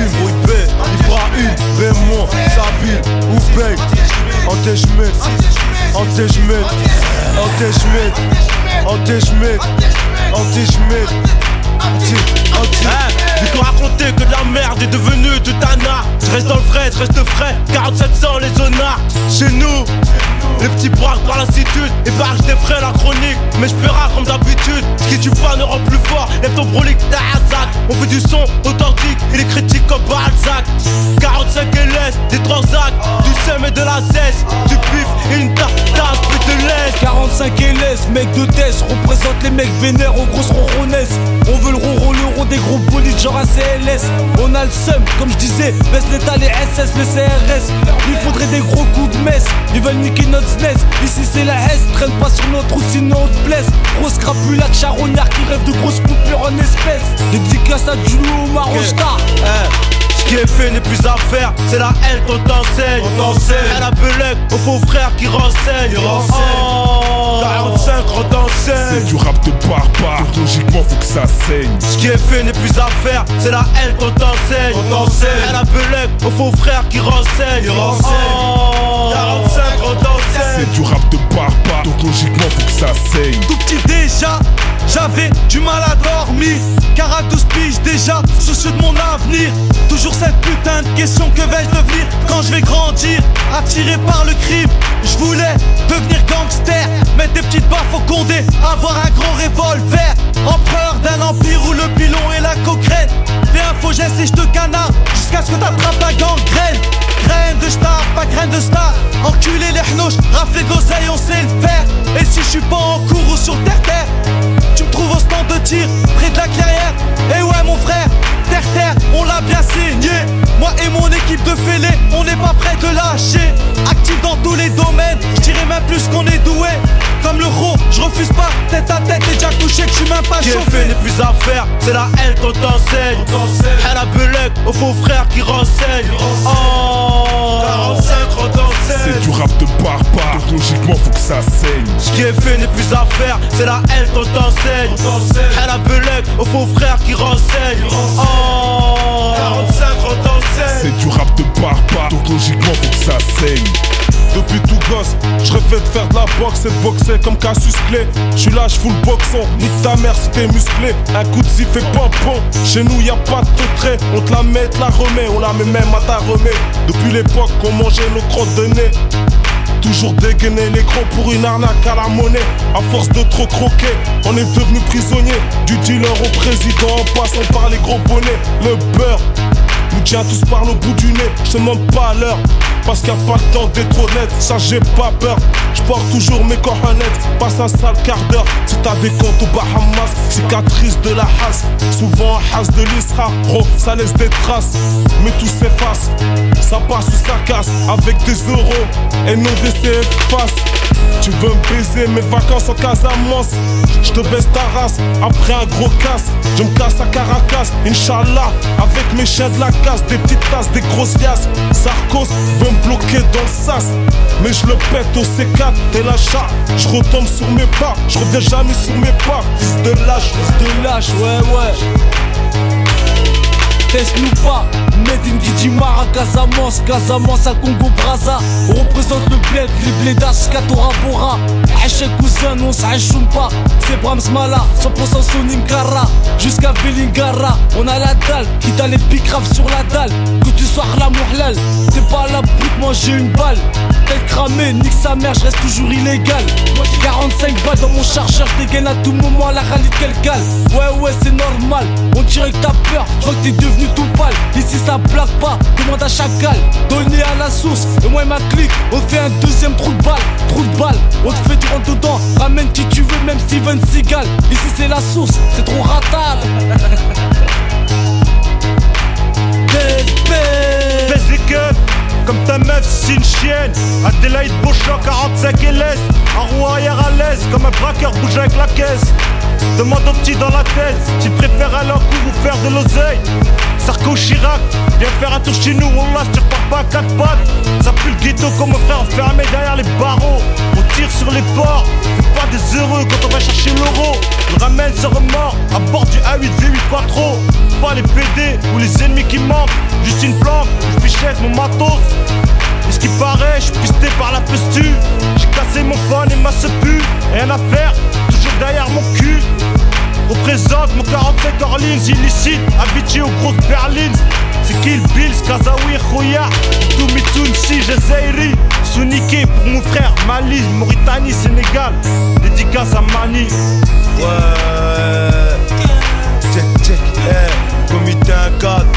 Team, OIB, Ibrahim, Raymond, Sabil, Oubey, Anté-Schmidt, Anté-Schmidt, Anté-Schmidt, Anté-Schmidt, Anté-Schmidt, vu qu'on racontait que de la merde est devenue tout un art. Je reste dans le frais, je reste frais, 4700 les zonards. Chez nous, les petits braques par lassitude, épargne des frais la chronique. Mais je paierai comme d'habitude, ce qui tue pas ne rend plus fort. Lève ton brolic, t'as Hazak. On fait du son authentique, il est critique comme Balzac. 45 LS, des transacts, du seum et de la cesse. Du pif et une tasse, plus de laisse. 45 LS, mec de test, représente les mecs vénères aux grosses ronronnesses. On veut le ronron, l'euro des gros bolides genre ACLS. On a le seum, comme je disais, baisse l'état les SS, les CRS. Il faudrait des gros coups de messe, ils veulent niquer notre SNES. Ici c'est la S, traîne pas sur notre route sinon on te blesse. Grosse crapulac charognard qui rêve de grosses coupures en espèces. Dédicace à Julio ou Marochta. Ce qui est fait n'est plus à faire, c'est la haine qu'on t'enseigne. Elle a Belek, au faux frère qui renseigne. 45 on t'enseigne. C'est du rap de barbare, donc logiquement faut que ça saigne. Ce qui est fait n'est plus à faire, c'est la haine qu'on t'enseigne. Elle a Belek, au faux frère qui renseigne. 45 on t'enseigne. C'est du rap de barbare, donc logiquement faut que ça saigne. Tout petit déjà, j'avais du mal à dormir. Car à 12 piges déjà, soucieux de mon avenir. Toujours cette putain de question, que vais-je devenir quand je vais grandir? Attiré par le crime, je voulais devenir gangster. Mettre des petites baffes au Condé, avoir un grand revolver. Empereur d'un empire où le pilon et la coquerelle. Fais un faux geste et je te canard jusqu'à ce que t'attrapes la gangrène. Graine de star, pas graine de star. Enculer les hnouches, rafler de l'oseille, on sait le faire. Et si je suis pas en cours ou sur terre-terre, tu me trouves au stand de tir, près de la clairière. Et ouais mon frère, terre-terre, on l'a bien saigné. Moi et mon équipe de fêlés, on n'est pas prêt de lâcher. Actif dans tous les domaines, je dirais même plus qu'on est doué. Comme le ro, je refuse pas, tête à tête et déjà couché que je suis même pas chauffé. Ce qui est fait n'est plus à faire, c'est la haine qu'on t'enseigne. Elle a Belek, au faux frère qui renseigne. 45 on t'enseigne. C'est du rap de barbare, donc logiquement faut que ça saigne. Ce qui est fait n'est plus à faire, c'est la haine qu'on t'enseigne. Elle a Belek, au faux frère qui renseigne. 45 on t'enseigne. C'est du rap de barbare, donc logiquement faut que ça saigne. Depuis tout gosse, je rêvais de faire de la boxe et de boxer comme Cassius Clay. Je suis là, je fous le boxon, nique ta mère si t'es musclé. Un coup de zif fait pompon, chez nous y'a pas de trait. On te la met, te la remet, on la met même à ta remet. Depuis l'époque qu'on mangeait nos crottes de nez, toujours dégainer les gros pour une arnaque à la monnaie. À force de trop croquer, on est devenu prisonnier du dealer au président en passant par les gros bonnets. Le beurre nous tient tous par le bout du nez. Je te demande pas à l'heure, parce qu'il n'y a pas le temps d'être honnête. Ça j'ai pas peur, je porte toujours mes cojonettes. Passe un sale quart d'heure, si t'as des comptes aux Bahamas. Cicatrice de la hasse, souvent un hasse de l'Isra. Gros, ça laisse des traces, mais tout s'efface. Ça passe ou ça casse, avec des euros et non des CFAs. Tu veux me baiser mes vacances en Casamance, je te baisse ta race, après un gros casse. Je me casse à Caracas, Inch'Allah, avec mes chiens de la casse. Des petites tasses, des grosses liasses. Sarkos veut me bloquer dans le sas, mais je le pète au C4 et l'achat. Je retombe sur mes pas, je reviens jamais sur mes pas. Fils de lâche, ouais. Teste-nous pas, Made in Guidimar à Casamance, Casamance à Congo Brazza. On représente le bled, les blédages jusqu'à Tora Bora. Hachek cousin, on s'achoum pas. C'est Brahms Mala, 100% Soninkara. Jusqu'à Velingara, on a la dalle, qui t'a les picraves sur la dalle. Que tu sois la mohlal, t'es pas là pour manger une balle. Tête cramée, nique sa mère, je reste toujours illégal. 45 balles dans mon chargeur, je dégaine à tout moment à la rallye de quel gal. Ouais, c'est normal, on dirait que t'as peur, je vois que t'es devenu tout pâle. Ici ça blague pas, demande à Chacal. Donné à la source, et moi et ma clique, on fait un deuxième trou de balle. On te fait du rentre dedans, ramène qui tu veux, même Steven Seagal. Ici c'est la source, c'est trop ratable. Baisse les keufs, comme ta meuf c'est une chienne. Adélaïde Beauchamp, 45 LS. Un roi arrière à l'aise, comme un braqueur bouge avec la caisse. Demande au petit dans la tête, s'il préfère aller en cours ou faire de l'oseille. Sarko Chirac, viens faire un tour chez nous, Wallah, je te repars pas à 4 pattes. Ça pue le ghetto comme mon frère enfermé derrière les barreaux. On tire sur les ports, c'est pas des heureux quand on va chercher l'euro. On ramène sans remords, à bord du A8 V8 Quattro. pas les PD ou les ennemis qui manquent. Juste une planque, je fichette mon matos. Et ce qui paraît, je suis pisté par la posture. J'ai cassé mon phone et ma sepu. Rien à faire, toujours derrière mon cul. Représente mon 45 Orleans illicite, habitué aux grosses berlines. C'est Kill Bill, Kazaoui, Khoya, Toumitsunsi, Jazeiri. Souniké pour mon frère, Mali, Mauritanie, Sénégal. Dédicace à Mani. Ouais, check, check, comité 1-4.